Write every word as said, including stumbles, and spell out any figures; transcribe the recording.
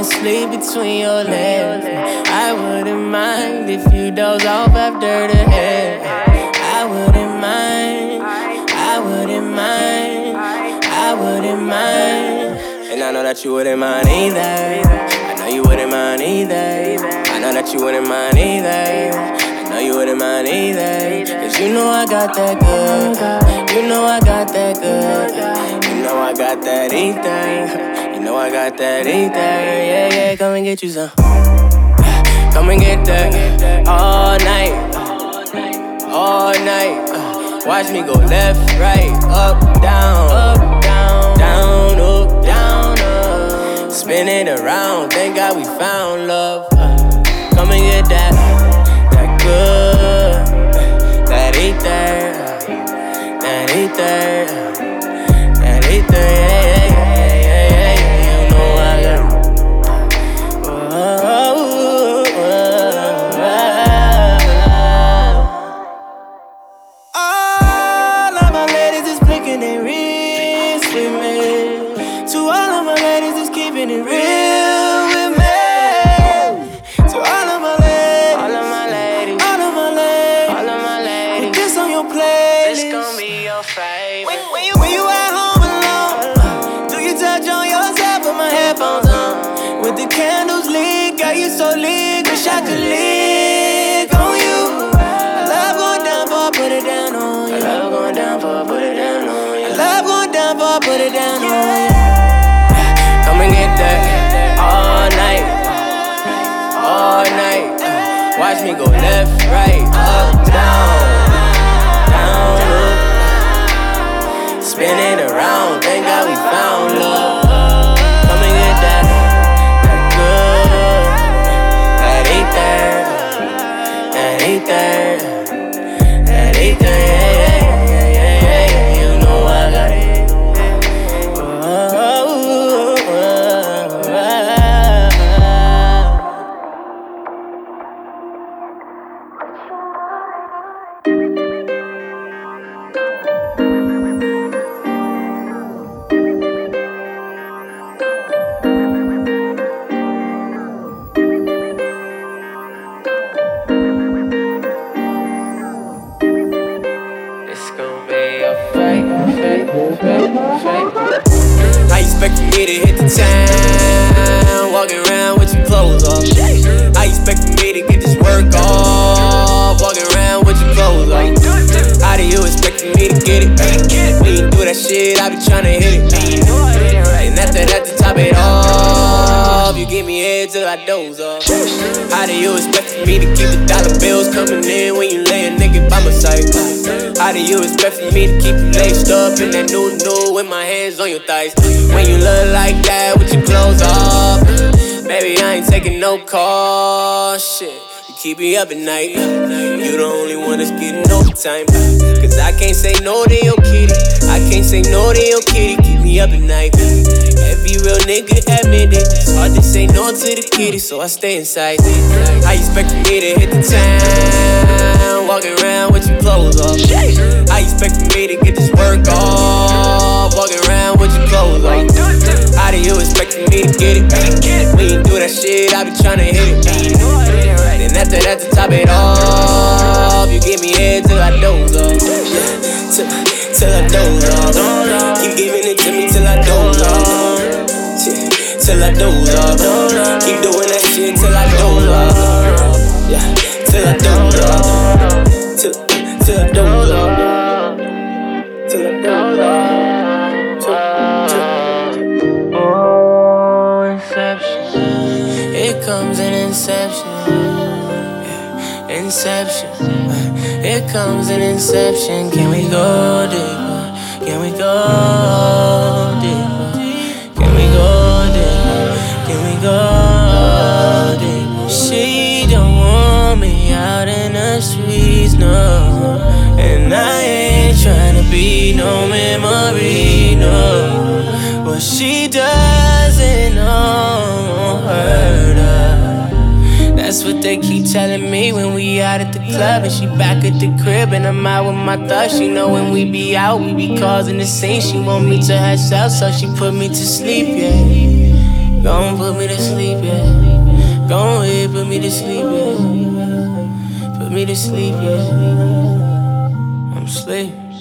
wanna sleep between your legs. I wouldn't mind if you doze off after the head. I wouldn't mind, I wouldn't mind, I wouldn't mind. And I know that you wouldn't mind either. I know you wouldn't mind either. I know that you wouldn't mind either. I know you wouldn't mind either. Cause you know I got that good. You know I got that good. You know I got that ether. You know I got that ether. Yeah, yeah, come and get you some. Come and get that all night. All night. Watch me go left, right, up, down, up, down, down, up, down, up. Spin it around, thank God we found love. Come and get that, that good, that ether, that ether, that ether, yeah, yeah, yeah, yeah, yeah, yeah. You know I got it. Oh, oh, oh, oh. All of my ladies is flicking their wrists with me. To all of my ladies is keeping it real with me. To all of my ladies, all of my ladies, all of my ladies, all of my ladies. Put this on your playlist. This gon' be your favorite. When, when you when you at home alone, uh, do you touch on yourself with my headphones on? With the candles lit, got you so lit, wish I could lick on you. I love going down for put it down on you. I love going down for put it down on you. I love going down for put it down on you. Come and get that all night, all night. Watch me go left, right, up, down, down, up. Spin it around, thank God we found love. Come and get that, that good, that ether, that ether, that ether, yeah, yeah, yeah, yeah, yeah. You know I got it. Oh, oh, oh, oh, oh. It's gon' be a fight, fight, fight, fight. I expected me to hit the town, walking around with your clothes off. I expected me to get this work off, walking around with your clothes off. How do you expect me to get it? When you do that shit, I be tryna hit it. And after that, to top it off, you give me head till I doze off. How do you expect me to keep the dollar bills coming in when you lay a nigga by my side? How do you expect me to keep you laced up in that new new with my hands on your thighs? When you look like that with your clothes off, baby, I ain't taking no call, shit. You keep me up at night. You the only one that's getting overtime. Cause I can't say no to your kitty. I can't say no to your kitty. Keep me up at night. Every real nigga admit it. It's hard to say no to the kitty, so I stay inside. I expect me to hit the town, walking around with your clothes off. I expect me to get this work off, walking around with your clothes off. How do you expect me to get it? When you do that shit, I be tryna hit it. Then after that, to top it off, you give me head till I doze off. Till, till I doze off. Keep giving it to me till I doze off. Till I doze off. Keep doing that shit till I doze off. Yeah, till I doze off. Till, till I doze off. Till I doze off. Oh, inception. It comes in inception. Inception, it comes in inception. Can we go deeper? Can we go deeper? Can we go deeper? Can we go deeper? She don't want me out in the streets, no. And I ain't tryna be no memory, no. What she doesn't know won't hurt her. That's what they keep telling me when we out at the club and she back at the crib and I'm out with my thugs. She know when we be out, we be causing the scene. She want me to herself, so she put me to sleep, yeah. Gon' put me to sleep, yeah. Gon' ahead, put me to sleep, yeah. Put me to sleep, yeah. I'm asleep.